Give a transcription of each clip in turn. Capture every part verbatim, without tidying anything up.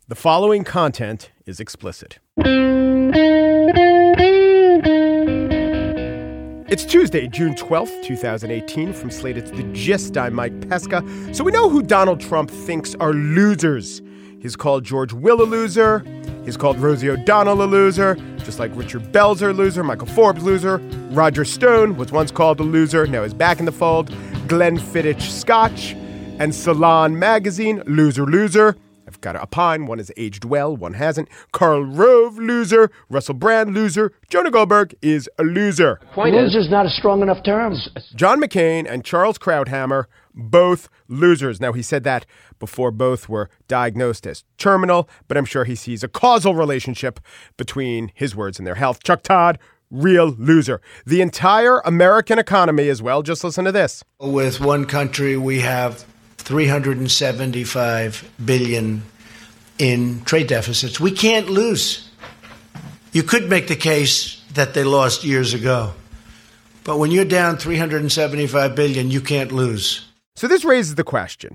The following content is explicit. It's Tuesday, June twelfth, twenty eighteen. From Slate, it's The Gist. I'm Mike Pesca. So we know who Donald Trump thinks are losers. He's called George Will a loser. He's called Rosie O'Donnell a loser. Just like Richard Belzer a loser, Michael Forbes loser. Roger Stone was once called a loser. Now he's back in the fold. Glenfiddich Scotch and Salon Magazine, loser, loser. I've got to opine. One has aged well, one hasn't. Karl Rove, loser. Russell Brand, loser. Jonah Goldberg is a loser. Point loser is not a strong enough term. John McCain and Charles Krauthammer, both losers. Now, he said that before both were diagnosed as terminal, but I'm sure he sees a causal relationship between his words and their health. Chuck Todd, real loser. The entire American economy as well. Just listen to this. With one country, we have three hundred seventy-five billion dollars in trade deficits. We can't lose. You could make the case that they lost years ago. But when you're down three hundred seventy-five billion dollars, you can't lose. So this raises the question,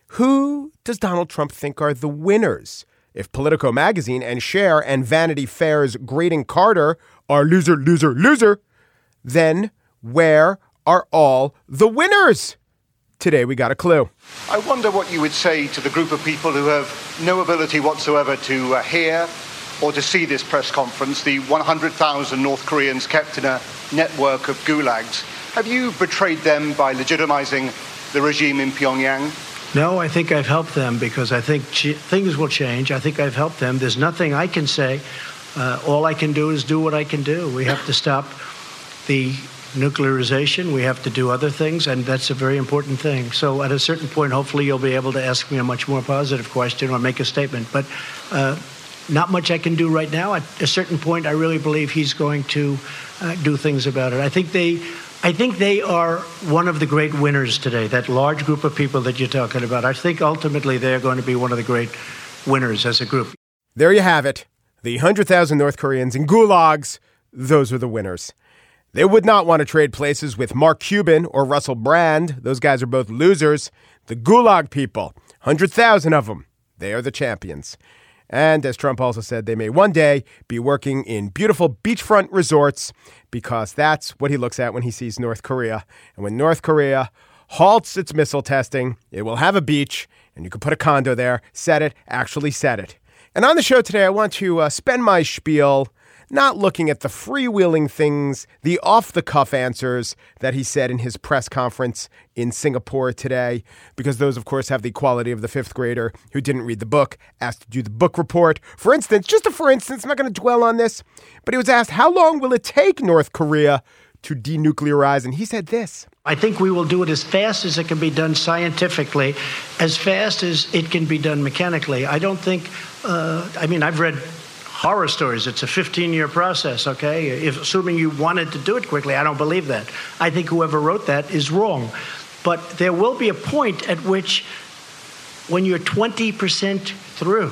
who does Donald Trump think are the winners? If Politico Magazine and Cher and Vanity Fair's Graydon Carter are loser, loser, loser, then where are all the winners? Today, we got a clue. I wonder what you would say to the group of people who have no ability whatsoever to uh, hear or to see this press conference, the one hundred thousand North Koreans kept in a network of gulags. Have you betrayed them by legitimizing the regime in Pyongyang? No, I think I've helped them because I think ch- things will change. I think I've helped them. There's nothing I can say. Uh, all I can do is do what I can do. We have to stop the nuclearization. We have to do other things, and that's a very important thing. So at a certain point, hopefully you'll be able to ask me a much more positive question or make a statement. But uh, not much I can do right now. At a certain point, I really believe he's going to uh, do things about it. I think they... I think they are one of the great winners today, that large group of people that you're talking about. I think ultimately they're going to be one of the great winners as a group. There you have it. The one hundred thousand North Koreans in gulags, those are the winners. They would not want to trade places with Mark Cuban or Russell Brand. Those guys are both losers. The gulag people, one hundred thousand of them, they are the champions. And as Trump also said, they may one day be working in beautiful beachfront resorts because that's what he looks at when he sees North Korea. And when North Korea halts its missile testing, it will have a beach, and you can put a condo there, set it, actually set it. And on the show today, I want to uh, spend my spiel not looking at the freewheeling things, the off-the-cuff answers that he said in his press conference in Singapore today, because those, of course, have the quality of the fifth grader who didn't read the book, asked to do the book report. For instance, just a for instance, I'm not going to dwell on this, but he was asked, how long will it take North Korea to denuclearize? And he said this. I think we will do it as fast as it can be done scientifically, as fast as it can be done mechanically. I don't think, uh, I mean, I've read horror stories. It's a fifteen-year process, okay? If, assuming you wanted to do it quickly, I don't believe that. I think whoever wrote that is wrong. But there will be a point at which, when you're twenty percent through,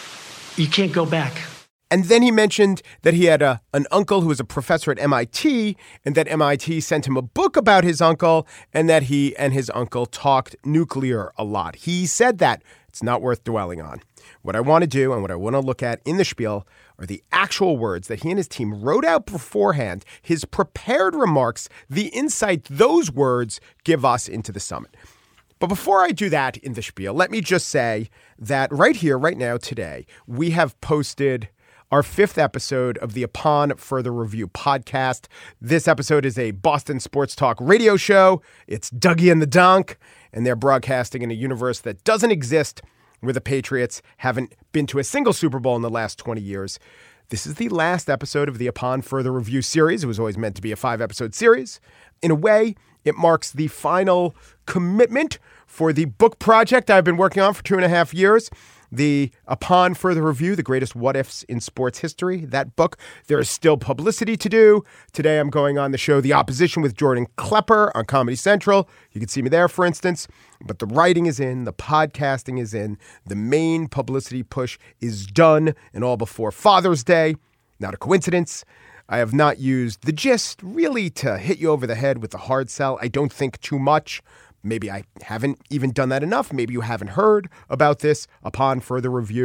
you can't go back. And then he mentioned that he had a, an uncle who was a professor at M I T, and that M I T sent him a book about his uncle, and that he and his uncle talked nuclear a lot. He said that. It's not worth dwelling on. What I want to do and what I want to look at in the spiel are the actual words that he and his team wrote out beforehand, his prepared remarks, the insight those words give us into the summit. But before I do that in the spiel, let me just say that right here, right now, today, we have posted our fifth episode of the Upon Further Review podcast. This episode is a Boston sports talk radio show. It's Dougie and the Donk, and they're broadcasting in a universe that doesn't exist, where the Patriots haven't been to a single Super Bowl in the last twenty years. This is the last episode of the Upon Further Review series. It was always meant to be a five-episode series. In a way, it marks the final commitment for the book project I've been working on for two and a half years. The Upon Further Review, The Greatest What-Ifs in Sports History, that book. There is still publicity to do. Today I'm going on the show The Opposition with Jordan Klepper on Comedy Central. You can see me there, for instance. But the writing is in, the podcasting is in, the main publicity push is done, and all before Father's Day. Not a coincidence. I have not used The Gist really to hit you over the head with the hard sell. I don't think too much. Maybe I haven't even done that enough. Maybe you haven't heard about this Upon Further Review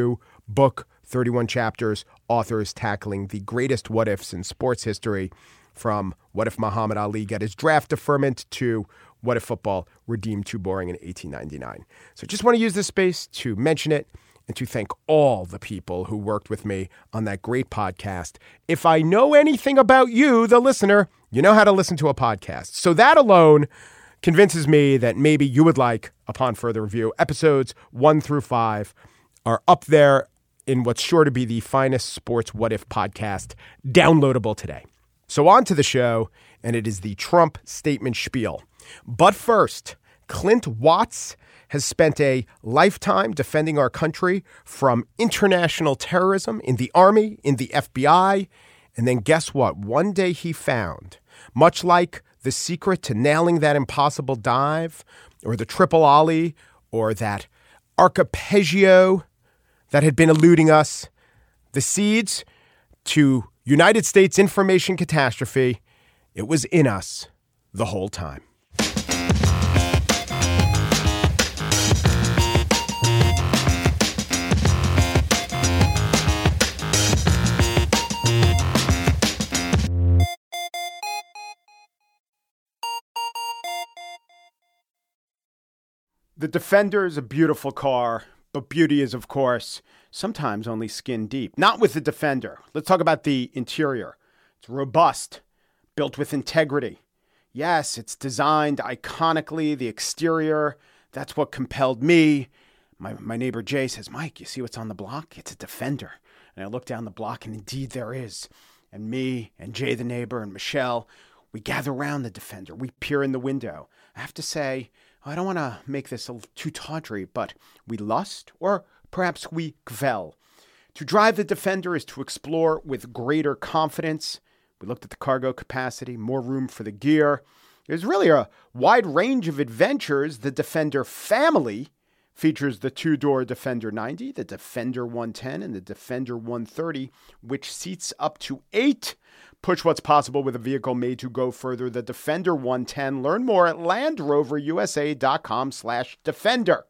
book, thirty-one chapters, authors tackling the greatest what-ifs in sports history, from what if Muhammad Ali got his draft deferment to what if football were deemed too boring in eighteen ninety-nine. So just want to use this space to mention it and to thank all the people who worked with me on that great podcast. If I know anything about you, the listener, you know how to listen to a podcast. So that alone convinces me that maybe you would like, upon further review, episodes one through five are up there in what's sure to be the finest sports what if podcast, downloadable today. So on to the show, and it is the Trump statement spiel. But first, Clint Watts has spent a lifetime defending our country from international terrorism in the Army, in the F B I, and then guess what? One day he found, much like the secret to nailing that impossible dive, or the triple ollie, or that arpeggio that had been eluding us, the seeds to United States information catastrophe, it was in us the whole time. The Defender is a beautiful car, but beauty is, of course, sometimes only skin deep. Not with the Defender. Let's talk about the interior. It's robust, built with integrity. Yes, it's designed iconically. The exterior, that's what compelled me. My, my neighbor Jay says, Mike, you see what's on the block? It's a Defender. And I look down the block, and indeed there is. And me and Jay the neighbor and Michelle, we gather around the Defender. We peer in the window. I have to say, I don't want to make this too tawdry, but we lust, or perhaps we gvel. To drive the Defender is to explore with greater confidence. We looked at the cargo capacity, more room for the gear. There's really a wide range of adventures. The Defender family features the two-door Defender ninety, the Defender one ten, and the Defender one thirty, which seats up to eight. Push what's possible with a vehicle made to go further. The Defender one ten. Learn more at LandRoverUSA.com slash Defender.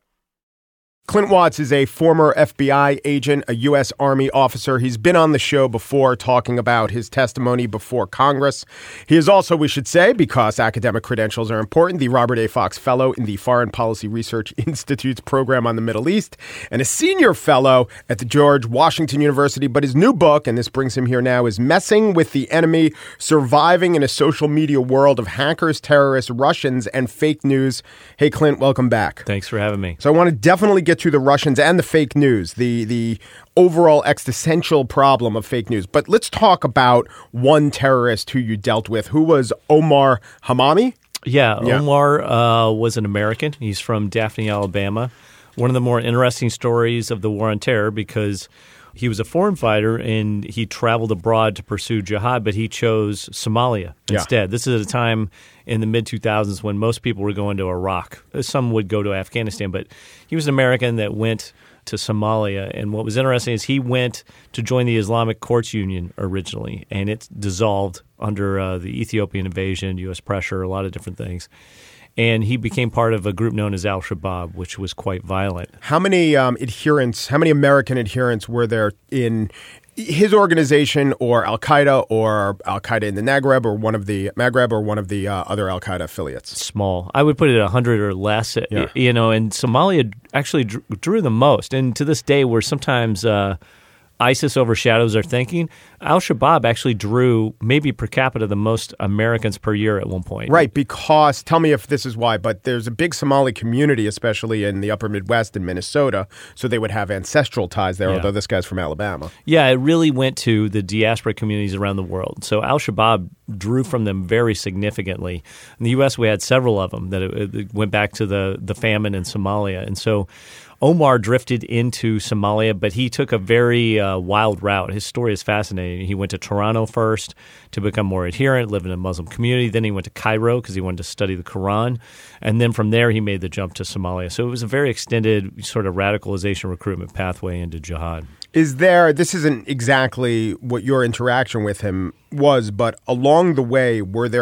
Clint Watts is a former F B I agent, a U S Army officer. He's been on the show before talking about his testimony before Congress. He is also, we should say, because academic credentials are important, the Robert A. Fox Fellow in the Foreign Policy Research Institute's program on the Middle East, and a senior fellow at the George Washington University. But his new book, and this brings him here now, is Messing with the Enemy, Surviving in a Social Media World of Hackers, Terrorists, Russians, and Fake News. Hey, Clint, welcome back. Thanks for having me. So I want to definitely get to the Russians and the fake news, the the overall existential problem of fake news. But let's talk about one terrorist who you dealt with, who was Omar Hamami. Yeah, yeah. Omar uh, was an American. He's from Daphne, Alabama. One of the more interesting stories of the War on Terror, because he was a foreign fighter and he traveled abroad to pursue jihad, but he chose Somalia instead. Yeah. This is at a time in the mid two thousands when most people were going to Iraq. Some would go to Afghanistan, but he was an American that went to Somalia. And what was interesting is he went to join the Islamic Courts Union originally, and it dissolved under uh, the Ethiopian invasion, U S pressure, a lot of different things. And he became part of a group known as Al-Shabaab, which was quite violent. How many um, adherents, how many American adherents were there in his organization, or Al-Qaeda, or Al-Qaeda in the Maghreb, or one of the Maghreb, or one of the uh, other Al-Qaeda affiliates? Small. I would put it at one hundred or less. Yeah. You know, and Somalia actually drew, drew the most. And to this day, where sometimes uh, ISIS overshadows our thinking, Al-Shabaab actually drew maybe per capita the most Americans per year at one point. Right, because, tell me if this is why, but there's a big Somali community, especially in the upper Midwest and Minnesota, so they would have ancestral ties there, yeah. although this guy's from Alabama. Yeah, it really went to the diaspora communities around the world. So Al-Shabaab drew from them very significantly. In the U S, we had several of them that it, it went back to the, the famine in Somalia. And so Omar drifted into Somalia, but he took a very uh, wild route. His story is fascinating. He went to Toronto first to become more adherent, live in a Muslim community. Then he went to Cairo because he wanted to study the Quran. And then from there, he made the jump to Somalia. So it was a very extended sort of radicalization recruitment pathway into jihad. Is there, this isn't exactly what your interaction with him was, but along the way, were there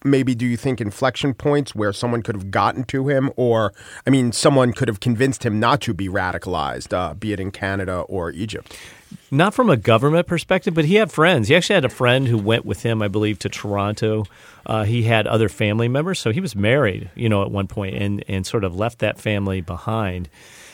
maybe do you think inflection points where someone could have gotten to him, or, I mean, someone could have convinced him not to be radicalized, uh, be it in Canada or Egypt? Not from a government perspective, but he had friends. He actually had a friend who went with him, I believe, to Toronto. Uh, he had other family members, so he was married, you know, at one point, and and sort of left that family behind.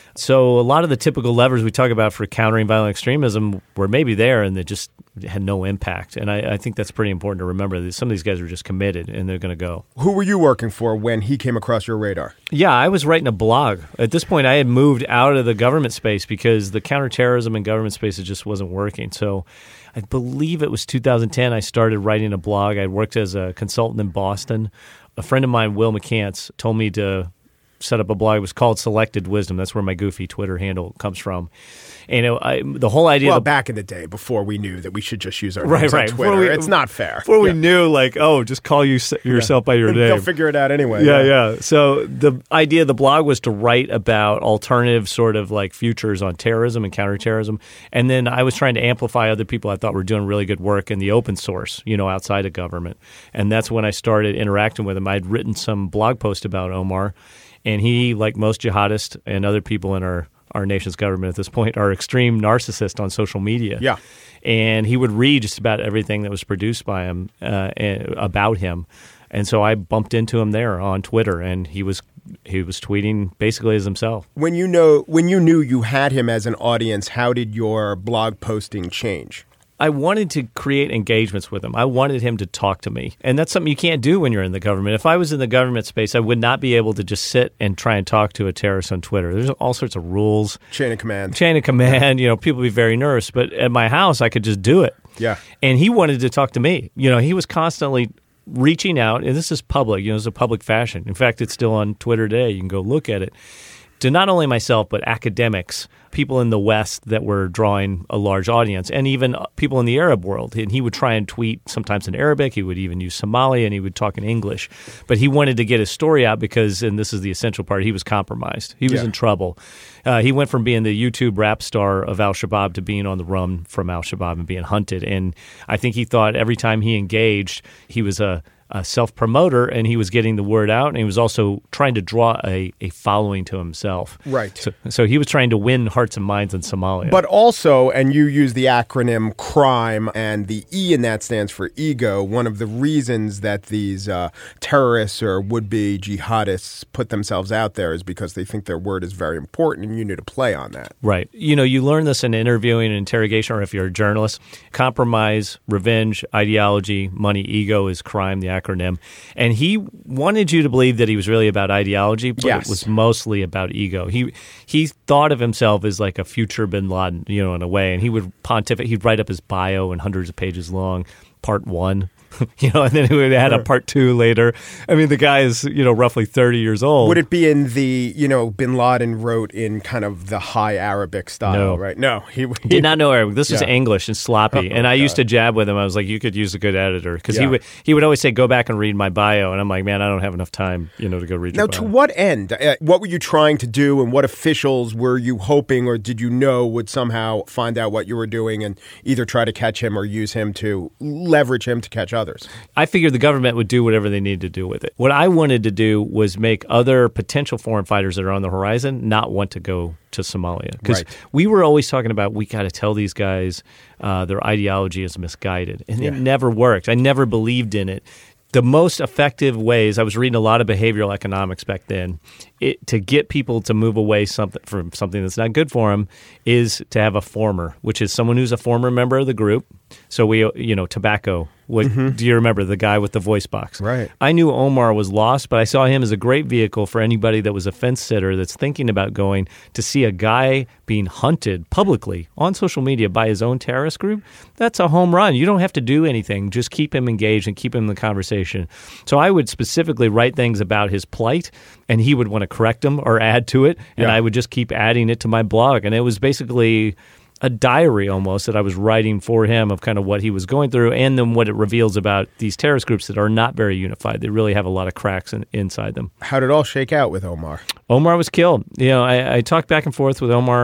So a lot of the typical levers we talk about for countering violent extremism were maybe there, and they just had no impact. And I, I think that's pretty important to remember that some of these guys are just committed, and they're going to go. Who were you working for when he came across your radar? Yeah, I was writing a blog. At this point, I had moved out of the government space because the counterterrorism and government space it just wasn't working. So I believe it was two thousand ten I started writing a blog. I worked as a consultant in Boston. A friend of mine, Will McCants, told me to set up a blog. It was called Selected Wisdom. That's where my goofy Twitter handle comes from. And it, I, the whole idea... Well, of the, back in the day, before we knew that we should just use our right, names right. on Twitter, we, it's not fair. Before yeah. we knew, like, oh, just call you yourself yeah. by your name. They'll figure it out anyway. Yeah, yeah, yeah. So the idea of the blog was to write about alternative sort of like futures on terrorism and counterterrorism. And then I was trying to amplify other people I thought were doing really good work in the open source, you know, outside of government. And that's when I started interacting with him. I'd written some blog post about Omar. And he, like most jihadists and other people in our, our nation's government at this point, are extreme narcissists on social media. Yeah. And he would read just about everything that was produced by him uh, about him. And so I bumped into him there on Twitter, and he was he was tweeting basically as himself. When you know when you knew you had him as an audience, how did your blog posting change? I wanted to create engagements with him. I wanted him to talk to me. And that's something you can't do when you're in the government. If I was in the government space, I would not be able to just sit and try and talk to a terrorist on Twitter. There's all sorts of rules. Chain of command. Chain of command. You know, people would be very nervous. But at my house, I could just do it. Yeah. And he wanted to talk to me. You know, he was constantly reaching out. And this is public. You know, it's a public fashion. In fact, it's still on Twitter today. You can go look at it. To not only myself, but academics, people in the West that were drawing a large audience, and even people in the Arab world. And he would try and tweet sometimes in Arabic. He would even use Somali, and he would talk in English. But he wanted to get his story out because, and this is the essential part, he was compromised. He was yeah. in trouble. Uh, he went from being the YouTube rap star of Al-Shabaab to being on the run from Al-Shabaab and being hunted. And I think he thought every time he engaged, he was a a self-promoter, and he was getting the word out, and he was also trying to draw a, a following to himself. Right. So, so he was trying to win hearts and minds in Somalia. But also, and you use the acronym CRIME, and the E in that stands for ego. One of the reasons that these uh, terrorists or would-be jihadists put themselves out there is because they think their word is very important, and you need to play on that. Right. You know, you learn this in interviewing and interrogation, or if you're a journalist. Compromise, revenge, ideology, money, ego is crime, the acronym. And he wanted you to believe that he was really about ideology, but yes. it was mostly about ego. He he thought of himself as like a future bin Laden, you know, in a way. And he would pontificate. He'd write up his bio in hundreds of pages long, part one. You know, and then he would add a part two later. I mean, the guy is, you know, roughly thirty years old. Would it be in the, you know, bin Laden wrote in kind of the high Arabic style, no. right? No. He, he did not know Arabic. This yeah. was English and sloppy. Oh, and I God. used to jab with him. I was like, you could use a good editor. Because yeah. he would he would always say, go back and read my bio. And I'm like, man, I don't have enough time, you know, to go read now, your bio. Now, to what end? Uh, what were you trying to do, and what officials were you hoping or did you know would somehow find out what you were doing and either try to catch him or use him to leverage him to catch others? I figured the government would do whatever they needed to do with it. What I wanted to do was make other potential foreign fighters that are on the horizon not want to go to Somalia. Because right. we were always talking about, we got to tell these guys uh, their ideology is misguided. And yeah. it never worked. I never believed in it. The most effective ways, I was reading a lot of behavioral economics back then, it, to get people to move away something from something that's not good for them is to have a former, which is someone who's a former member of the group. So we, you know, tobacco. What, mm-hmm. Do you remember the guy with the voice box? Right. I knew Omar was lost, but I saw him as a great vehicle for anybody that was a fence sitter that's thinking about going to see a guy being hunted publicly on social media by his own terrorist group. That's a home run. You don't have to do anything. Just keep him engaged and keep him in the conversation. So I would specifically write things about his plight, and he would want to correct them or add to it, and yeah. I would just keep adding it to my blog. And it was basically a diary almost that I was writing for him of kind of what he was going through, and then what it reveals about these terrorist groups that are not very unified. They really have a lot of cracks in, inside them. How did it all shake out with Omar? Omar was killed. You know, I, I talked back and forth with Omar.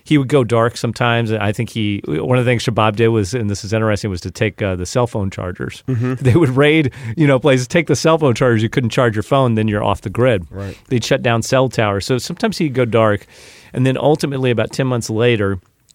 he would go dark sometimes. And I think he, one of the things Shabab did was, and this is interesting, was to take uh, the cell phone chargers. Mm-hmm. They would raid, you know, places, take the cell phone chargers. You couldn't charge your phone, then you're off the grid. Right. They'd shut down cell towers. So sometimes he'd go dark. And then ultimately, about ten months later,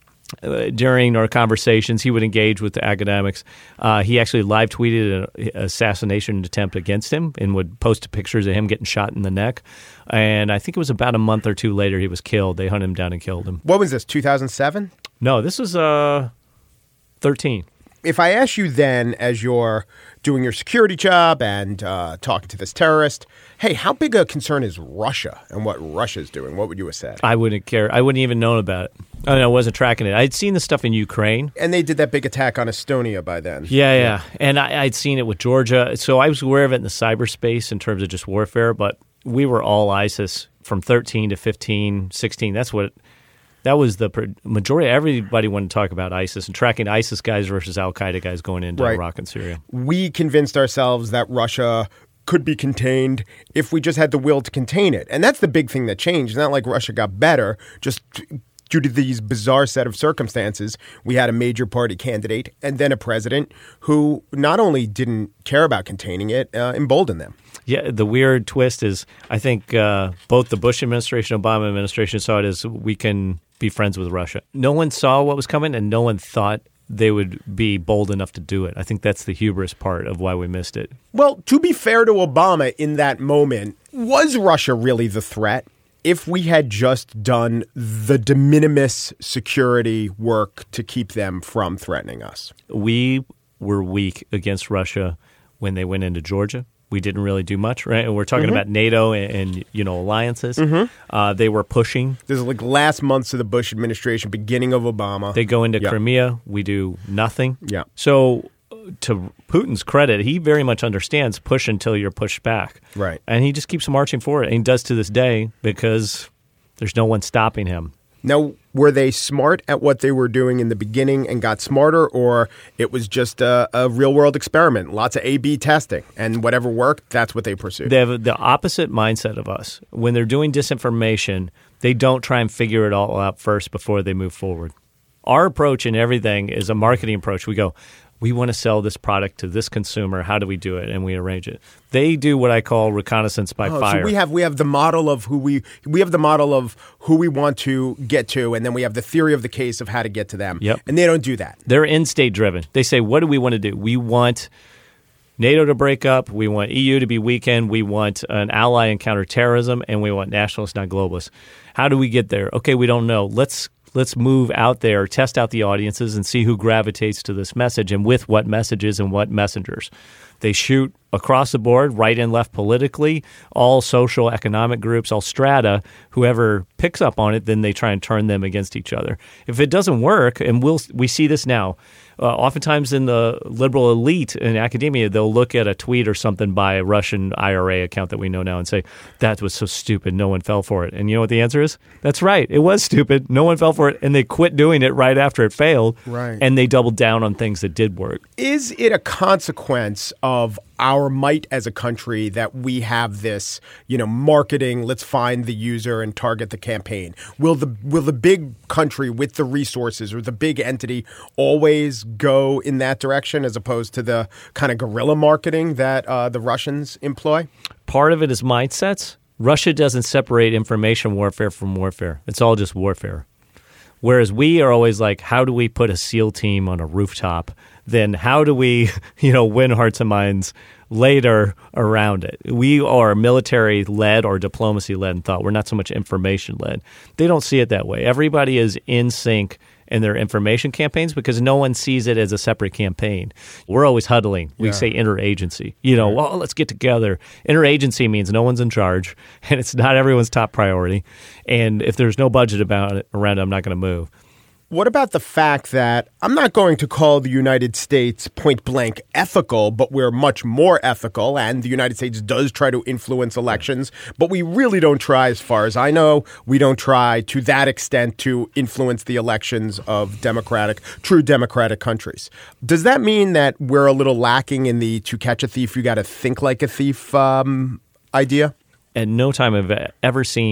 Uh, during our conversations, he would engage with the academics. Uh, he actually live tweeted an assassination attempt against him and would post pictures of him getting shot in the neck. And I think it was about a month or two later he was killed. They hunted him down and killed him. What was this, two thousand seven? No, this was uh, thirteen. If I asked you then, as you're doing your security job and uh, talking to this terrorist, hey, how big a concern is Russia and what Russia's doing? What would you have said? I wouldn't care. I wouldn't even known about it. I mean, I wasn't tracking it. I'd seen the stuff in Ukraine. And they did that big attack on Estonia by then. Yeah, yeah. yeah. And I, I'd seen it with Georgia. So I was aware of it in the cyberspace in terms of just warfare, but we were all ISIS from thirteen to fifteen, sixteen. That's what... That was the majority. Everybody wanted to talk about ISIS and tracking ISIS guys versus Al-Qaeda guys going into right. Iraq and Syria. We convinced ourselves that Russia could be contained if we just had the will to contain it. And that's the big thing that changed. It's not like Russia got better, just due to these bizarre set of circumstances. We had a major party candidate and then a president who not only didn't care about containing it, uh, emboldened them. Yeah, the weird twist is I think uh, both the Bush administration and Obama administration saw it as we can be friends with Russia. No one saw what was coming, and no one thought they would be bold enough to do it. I think that's the hubris part of why we missed it. Well, to be fair to Obama in that moment, was Russia really the threat? If we had just done the de minimis security work to keep them from threatening us. We were weak against Russia when they went into Georgia. We didn't really do much, right? And we're talking mm-hmm. about NATO and, and you know alliances. Mm-hmm. Uh, they were pushing. This is like last months of the Bush administration, beginning of Obama. They go into yep. Crimea. We do nothing. Yeah. So to Putin's credit, he very much understands push until you're pushed back. Right. And he just keeps marching forward. And he does to this day because there's no one stopping him. Now, were they smart at what they were doing in the beginning and got smarter, or it was just a, a real-world experiment, lots of A B testing, and whatever worked, that's what they pursued? They have the opposite mindset of us. When they're doing disinformation, they don't try and figure it all out first before they move forward. Our approach in everything is a marketing approach. We go, we want to sell this product to this consumer. How do we do it? And we arrange it. They do what I call reconnaissance by oh, fire. So we have we have the model of who we we have the model of who we want to get to, and then we have the theory of the case of how to get to them. Yep. And they don't do that. They're in-state driven. They say, what do we want to do? We want NATO to break up. We want E U to be weakened. We want an ally in counterterrorism, and we want nationalists, not globalists. How do we get there? Okay, we don't know. Let's Let's move out there, test out the audiences, and see who gravitates to this message and with what messages and what messengers. They shoot across the board, right and left politically, all social, economic groups, all strata. Whoever picks up on it, then they try and turn them against each other. If it doesn't work, and we'll we see this now, uh, oftentimes in the liberal elite in academia, they'll look at a tweet or something by a Russian I R A account that we know now and say, that was so stupid, no one fell for it. And you know what the answer is? That's right. It was stupid. No one fell for it, and they quit doing it right after it failed. Right. And they doubled down on things that did work. Is it a consequence of our might as a country that we have this, you know, marketing, let's find the user and target the campaign? Will the will the big country with the resources or the big entity always go in that direction as opposed to the kind of guerrilla marketing that uh, the Russians employ? Part of it is mindsets. Russia doesn't separate information warfare from warfare. It's all just warfare. Whereas we are always like, how do we put a SEAL team on a rooftop? Then how do we, you know, win hearts and minds later around it? We are military-led or diplomacy-led in thought. We're not so much information-led. They don't see it that way. Everybody is in sync in their information campaigns because no one sees it as a separate campaign. We're always huddling. We yeah. say interagency. You know, right. well, let's get together. Interagency means no one's in charge, and it's not everyone's top priority. And if there's no budget about it around it, I'm not going to move. What about the fact that I'm not going to call the United States point blank ethical, but we're much more ethical, and the United States does try to influence elections, but we really don't try, as far as I know, we don't try to that extent to influence the elections of democratic, true democratic countries. Does that mean that we're a little lacking in the to catch a thief, you got to think like a thief um, idea? At no time have I ever seen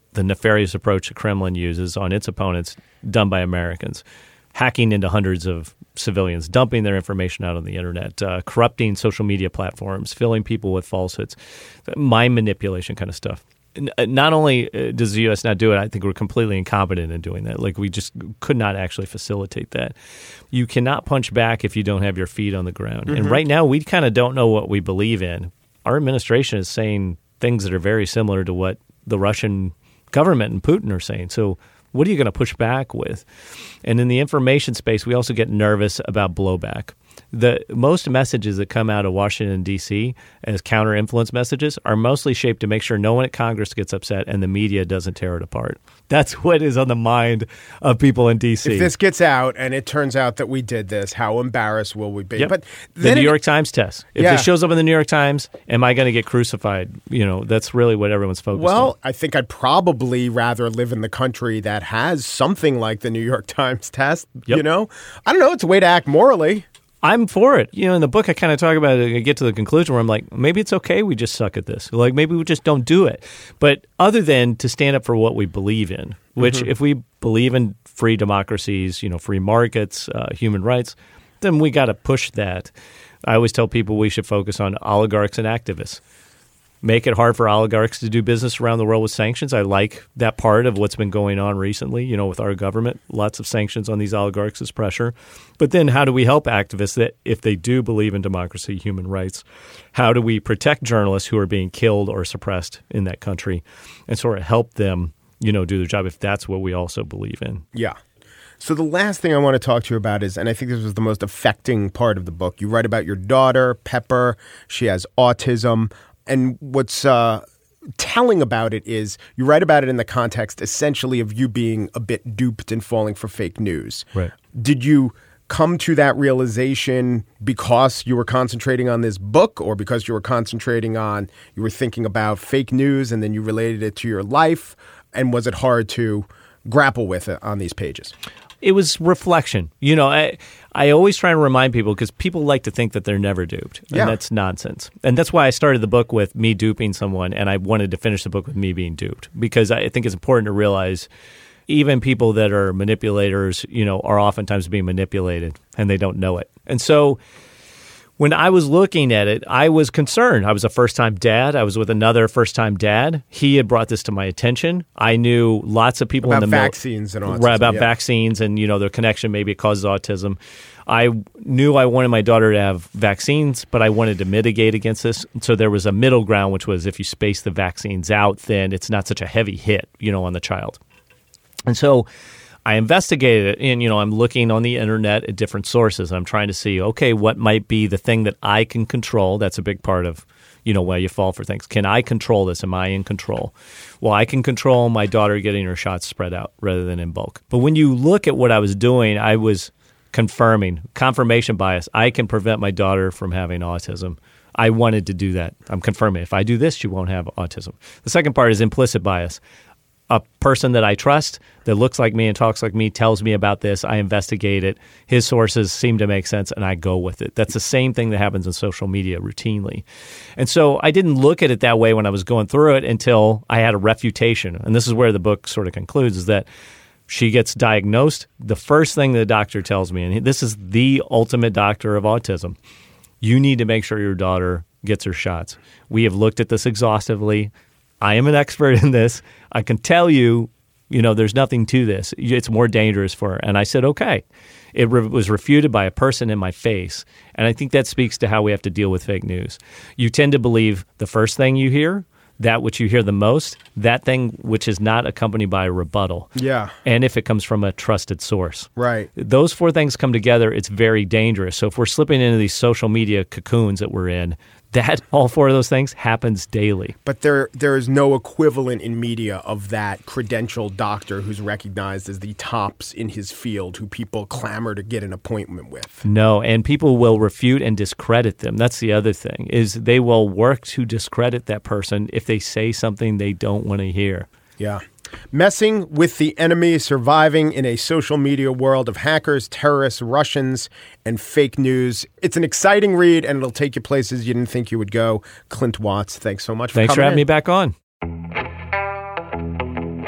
the nefarious approach the Kremlin uses on its opponents done by Americans, hacking into hundreds of civilians, dumping their information out on the internet, uh, corrupting social media platforms, filling people with falsehoods, mind manipulation kind of stuff. Not only does the U S not do it, I think we're completely incompetent in doing that. Like, we just could not actually facilitate that. You cannot punch back if you don't have your feet on the ground. Mm-hmm. And right now, we kind of don't know what we believe in. Our administration is saying things that are very similar to what the Russian government and Putin are saying. So what are you going to push back with? And in the information space, we also get nervous about blowback. The most messages that come out of Washington, D C as counter-influence messages are mostly shaped to make sure no one at Congress gets upset and the media doesn't tear it apart. That's what is on the mind of people in D C. If this gets out and it turns out that we did this, how embarrassed will we be? Yep. But the New it, York Times test. If yeah. this shows up in the New York Times, am I going to get crucified? You know, that's really what everyone's focused well, on. Well, I think I'd probably rather live in the country that has something like the New York Times test. Yep. You know, I don't know. It's a way to act morally. I'm for it. You know, in the book, I kind of talk about it. I get to the conclusion where I'm like, maybe it's okay. We just suck at this. Like, maybe we just don't do it. But other than to stand up for what we believe in, which mm-hmm. if we believe in free democracies, you know, free markets, uh, human rights, then we got to push that. I always tell people we should focus on oligarchs and activists. Make it hard for oligarchs to do business around the world with sanctions. I like that part of what's been going on recently, you know, with our government. Lots of sanctions on these oligarchs as pressure. But then how do we help activists that if they do believe in democracy, human rights, how do we protect journalists who are being killed or suppressed in that country and sort of help them, you know, do their job if that's what we also believe in? Yeah. So the last thing I want to talk to you about is, and I think this was the most affecting part of the book, you write about your daughter, Pepper. She has autism. And what's uh, telling about it is you write about it in the context essentially of you being a bit duped and falling for fake news. Right. Did you come to that realization because you were concentrating on this book or because you were concentrating on, you were thinking about fake news and then you related it to your life? And was it hard to grapple with it on these pages? It was reflection. You know, I I always try to remind people because people like to think that they're never duped. And yeah. that's nonsense. And that's why I started the book with me duping someone, and I wanted to finish the book with me being duped because I think it's important to realize even people that are manipulators, you know, are oftentimes being manipulated and they don't know it. And so when I was looking at it, I was concerned. I was a first-time dad. I was with another first-time dad. He had brought this to my attention. I knew lots of people about in the vaccines mil- and autism. Right, about yeah. vaccines and, you know, their connection. Maybe it causes autism. I knew I wanted my daughter to have vaccines, but I wanted to mitigate against this. So there was a middle ground, which was if you space the vaccines out, then it's not such a heavy hit, you know, on the child. And so I investigated it, and, you know, I'm looking on the internet at different sources. I'm trying to see, okay, what might be the thing that I can control? That's a big part of, you know, why you fall for things. Can I control this? Am I in control? Well, I can control my daughter getting her shots spread out rather than in bulk. But when you look at what I was doing, I was confirming, confirmation bias. I can prevent my daughter from having autism. I wanted to do that. I'm confirming. If I do this, she won't have autism. The second part is implicit bias. A person that I trust that looks like me and talks like me tells me about this. I investigate it. His sources seem to make sense, and I go with it. That's the same thing that happens in social media routinely. And so I didn't look at it that way when I was going through it until I had a refutation. And this is where the book sort of concludes, is that she gets diagnosed. The first thing the doctor tells me, and this is the ultimate doctor of autism, you need to make sure your daughter gets her shots. We have looked at this exhaustively. I am an expert in this. I can tell you, you know, there's nothing to this. It's more dangerous for her. And I said, okay. It re- was refuted by a person in my face. And I think that speaks to how we have to deal with fake news. You tend to believe the first thing you hear, that which you hear the most, that thing which is not accompanied by a rebuttal. Yeah. And if it comes from a trusted source. Right. Those four things come together, it's very dangerous. So if we're slipping into these social media cocoons that we're in, that all four of those things happens daily. But there there is no equivalent in media of that credentialed doctor who's recognized as the tops in his field who people clamor to get an appointment with. No, and people will refute and discredit them. That's the other thing, is they will work to discredit that person if they say something they don't want to hear. Yeah. Messing with the Enemy, Surviving in a Social Media World of Hackers, Terrorists, Russians, and Fake News. It's an exciting read, and it'll take you places you didn't think you would go. Clint Watts, thanks so much for thanks coming for having in. me back on.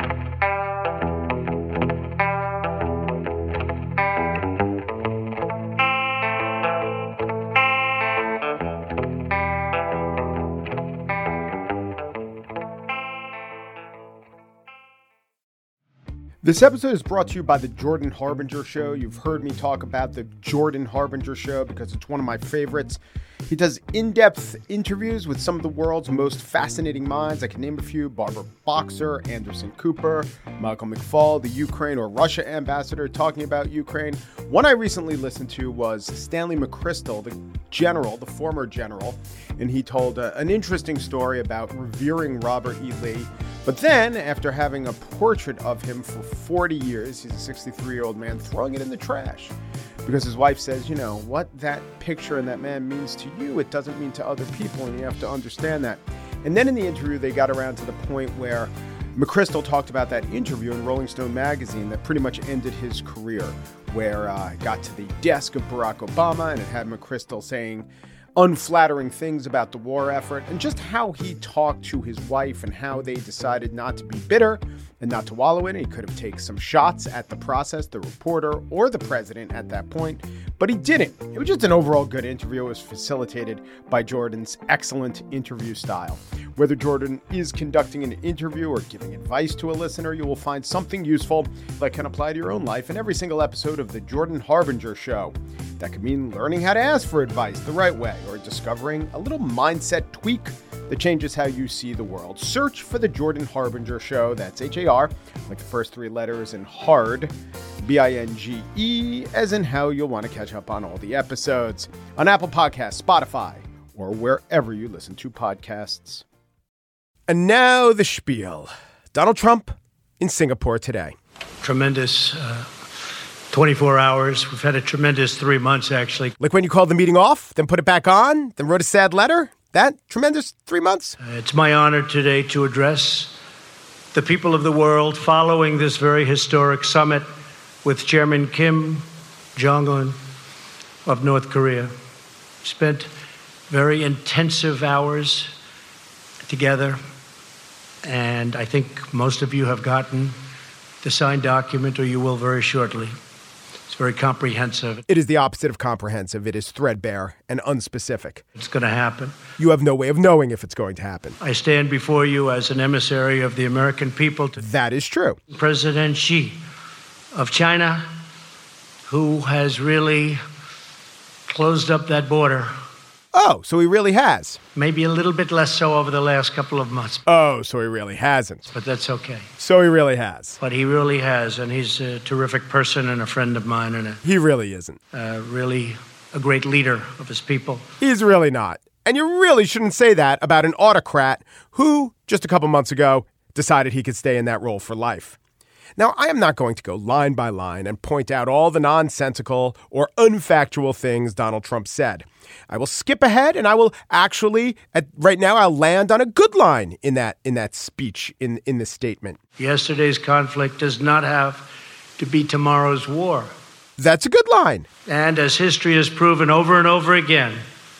This episode is brought to you by the Jordan Harbinger Show. You've heard me talk about the Jordan Harbinger Show because it's one of my favorites. He does in-depth interviews with some of the world's most fascinating minds. I can name a few: Barbara Boxer, Anderson Cooper, Michael McFaul, the Ukraine or Russia ambassador talking about Ukraine. One I recently listened to was Stanley McChrystal, the general, the former general, and he told uh, an interesting story about revering Robert E. Lee. But then, after having a portrait of him for forty years, he's a sixty-three-year-old man, throwing it in the trash. Because his wife says, you know, what that picture and that man means to you, it doesn't mean to other people, and you have to understand that. And then in the interview, they got around to the point where McChrystal talked about that interview in Rolling Stone magazine that pretty much ended his career, where uh, it got to the desk of Barack Obama, and it had McChrystal saying unflattering things about the war effort, and just how he talked to his wife and how they decided not to be bitter and not to wallow in it. He could have taken some shots at the process, the reporter, or the president at that point, but he didn't. It was just an overall good interview. It was facilitated by Jordan's excellent interview style. Whether Jordan is conducting an interview or giving advice to a listener, you will find something useful that can apply to your own life in every single episode of The Jordan Harbinger Show. That could mean learning how to ask for advice the right way, or discovering a little mindset tweak that changes how you see the world. Search for The Jordan Harbinger Show. That's H A R, like the first three letters, and hard, B I N G E, as in how you'll want to catch up on all the episodes on Apple Podcasts, Spotify, or wherever you listen to podcasts. And now the spiel. Donald Trump in Singapore today. Tremendous uh, twenty-four hours. We've had a tremendous three months, actually. Like when you called the meeting off, then put it back on, then wrote a sad letter? That tremendous three months? Uh, it's my honor today to address the people of the world following this very historic summit with Chairman Kim Jong-un of North Korea. Spent very intensive hours together, and I think most of you have gotten the signed document, or you will very shortly. It's very comprehensive. It is the opposite of comprehensive. It is threadbare and unspecific. It's going to happen. You have no way of knowing if it's going to happen. I stand before you as an emissary of the American people. To That is true. President Xi of China, who has really closed up that border. Oh, so he really has. Maybe a little bit less so over the last couple of months. Oh, so he really hasn't. But that's okay. So he really has. But he really has, and he's a terrific person and a friend of mine, and a, He really isn't. uh, really a great leader of his people. He's really not. And you really shouldn't say that about an autocrat who, just a couple months ago, decided he could stay in that role for life. Now, I am not going to go line by line and point out all the nonsensical or unfactual things Donald Trump said. I will skip ahead, and I will actually, at, right now, I'll land on a good line in that in that speech, in, in the statement. Yesterday's conflict does not have to be tomorrow's war. That's a good line. And as history has proven over and over again,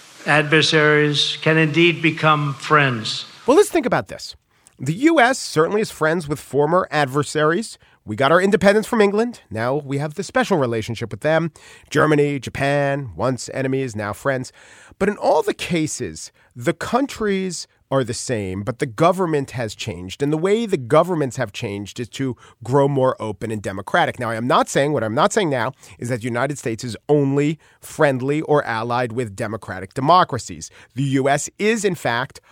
adversaries can indeed become friends. Well, let's think about this. The U S certainly is friends with former adversaries. We got our independence from England. Now we have the special relationship with them. Germany, Japan, once enemies, now friends. But in all the cases, the countries are the same, but the government has changed. And the way the governments have changed is to grow more open and democratic. Now, I am not saying, what I'm not saying now is that the United States is only friendly or allied with democratic democracies. The U S is, in fact,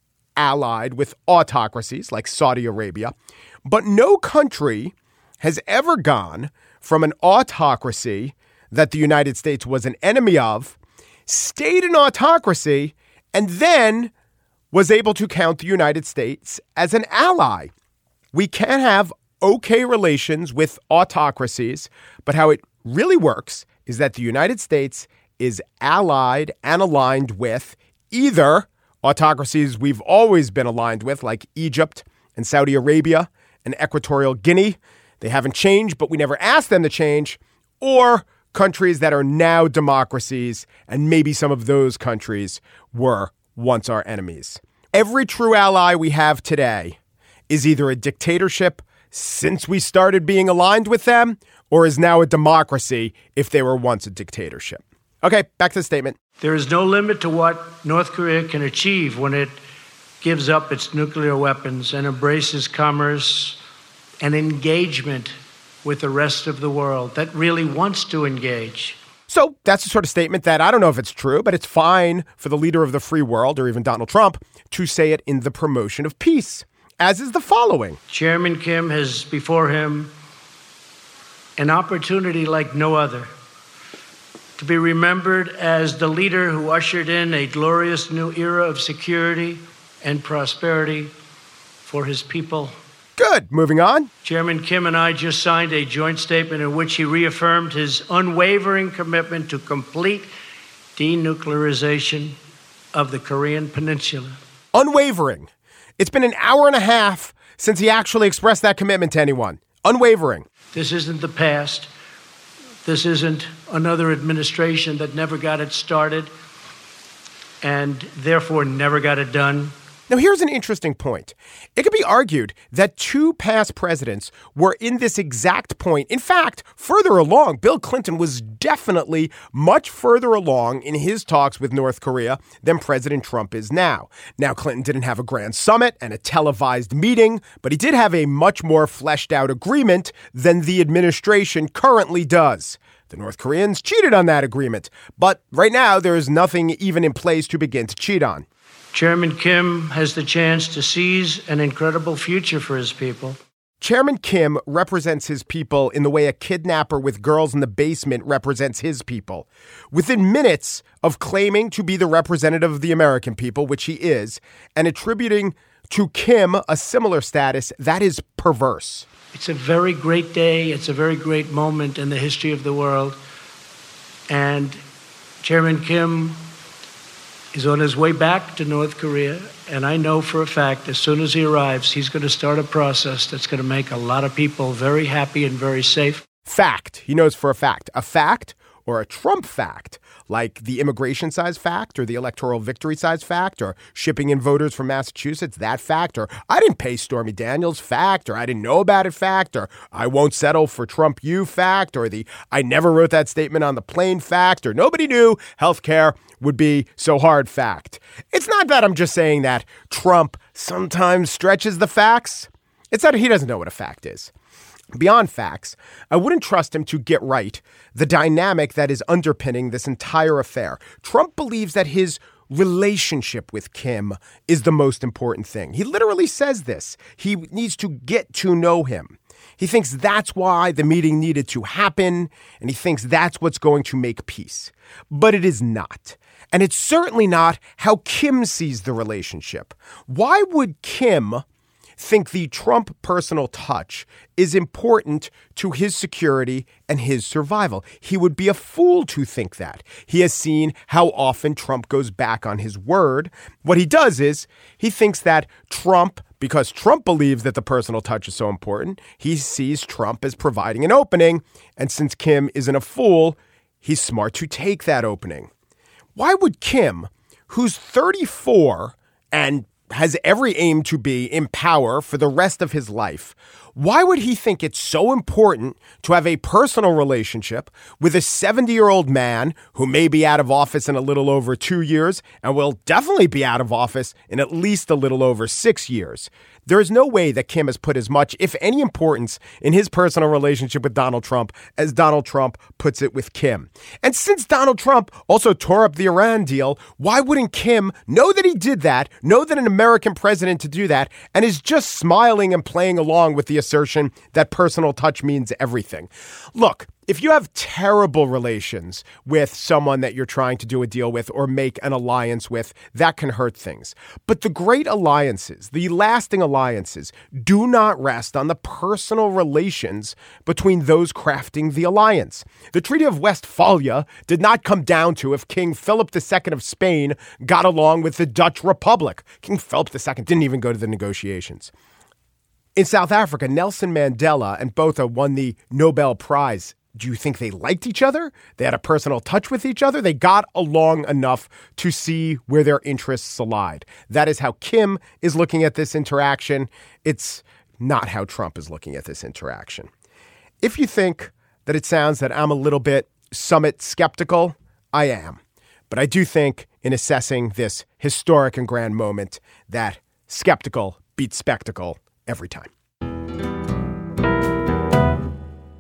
allied with autocracies like Saudi Arabia, but no country has ever gone from an autocracy that the United States was an enemy of, stayed in autocracy, and then was able to count the United States as an ally. We can have okay relations with autocracies, but how it really works is that the United States is allied and aligned with either autocracies we've always been aligned with, like Egypt and Saudi Arabia and Equatorial Guinea. They haven't changed, but we never asked them to change. Or countries that are now democracies, and maybe some of those countries were once our enemies. Every true ally we have today is either a dictatorship since we started being aligned with them, or is now a democracy if they were once a dictatorship. Okay, back to the statement. There is no limit to what North Korea can achieve when it gives up its nuclear weapons and embraces commerce and engagement with the rest of the world that really wants to engage. So that's the sort of statement that I don't know if it's true, but it's fine for the leader of the free world, or even Donald Trump, to say it in the promotion of peace, as is the following. Chairman Kim has before him an opportunity like no other to be remembered as the leader who ushered in a glorious new era of security and prosperity for his people. Good. Moving on. Chairman Kim and I just signed a joint statement in which he reaffirmed his unwavering commitment to complete denuclearization of the Korean Peninsula. Unwavering. It's been an hour and a half since he actually expressed that commitment to anyone. Unwavering. This isn't the past. This isn't another administration that never got it started and therefore never got it done. Now, here's an interesting point. It could be argued that two past presidents were in this exact point. In fact, further along, Bill Clinton was definitely much further along in his talks with North Korea than President Trump is now. Now, Clinton didn't have a grand summit and a televised meeting, but he did have a much more fleshed out agreement than the administration currently does. The North Koreans cheated on that agreement, but right now there is nothing even in place to begin to cheat on. Chairman Kim has the chance to seize an incredible future for his people. Chairman Kim represents his people in the way a kidnapper with girls in the basement represents his people. Within minutes of claiming to be the representative of the American people, which he is, and attributing to Kim a similar status, that is perverse. It's a very great day. It's a very great moment in the history of the world. And Chairman Kim is on his way back to North Korea, and I know for a fact as soon as he arrives, he's going to start a process that's going to make a lot of people very happy and very safe. Fact. He knows for a fact. A fact or a Trump fact, like the immigration size fact or the electoral victory size fact or shipping in voters from Massachusetts, that fact, or I didn't pay Stormy Daniels fact, or I didn't know about it fact, or I won't settle for Trump you fact, or the I never wrote that statement on the plane fact, or nobody knew healthcare would be so hard fact. It's not that I'm just saying that Trump sometimes stretches the facts. It's that he doesn't know what a fact is. Beyond facts, I wouldn't trust him to get right the dynamic that is underpinning this entire affair. Trump believes that his relationship with Kim is the most important thing. He literally says this. He needs to get to know him. He thinks that's why the meeting needed to happen, and he thinks that's what's going to make peace. But it is not. And it's certainly not how Kim sees the relationship. Why would Kim think the Trump personal touch is important to his security and his survival? He would be a fool to think that. He has seen how often Trump goes back on his word. What he does is he thinks that Trump, because Trump believes that the personal touch is so important, he sees Trump as providing an opening. And since Kim isn't a fool, he's smart to take that opening. Why would Kim, who's thirty-four and has every aim to be in power for the rest of his life, why would he think it's so important to have a personal relationship with a seventy-year-old man who may be out of office in a little over two years and will definitely be out of office in at least a little over six years? There is no way that Kim has put as much, if any, importance in his personal relationship with Donald Trump as Donald Trump puts it with Kim. And since Donald Trump also tore up the Iran deal, why wouldn't Kim know that he did that, know that an American president to do that, and is just smiling and playing along with the assertion that personal touch means everything? Look, if you have terrible relations with someone that you're trying to do a deal with or make an alliance with, that can hurt things. But the great alliances, the lasting alliances, do not rest on the personal relations between those crafting the alliance. The Treaty of Westphalia did not come down to if King Philip the Second of Spain got along with the Dutch Republic. King Philip the Second didn't even go to the negotiations. In South Africa, Nelson Mandela and Botha won the Nobel Prize. Do you think they liked each other? They had a personal touch with each other? They got along enough to see where their interests allied. That is how Kim is looking at this interaction. It's not how Trump is looking at this interaction. If you think that it sounds that I'm a little bit summit skeptical, I am. But I do think in assessing this historic and grand moment that skeptical beats spectacle every time.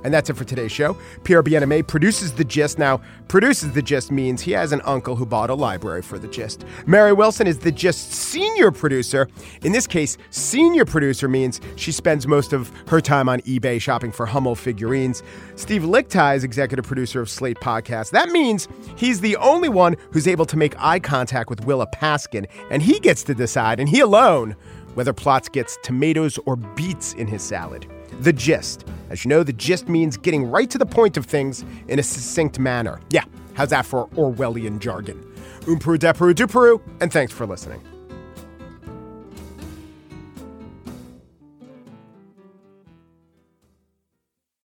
And that's it for today's show. Pierre Bien-Aimé produces The Gist. Now, produces The Gist means he has an uncle who bought a library for The Gist. Mary Wilson is The Gist senior producer. In this case, senior producer means she spends most of her time on eBay shopping for Hummel figurines. Steve Lickteig is executive producer of Slate Podcasts. That means he's the only one who's able to make eye contact with Willa Paskin, and he gets to decide, and he alone, whether Plotz gets tomatoes or beets in his salad. The Gist. As you know, The Gist means getting right to the point of things in a succinct manner. Yeah, how's that for Orwellian jargon? Um Peru, de Peru, du Peru, and thanks for listening.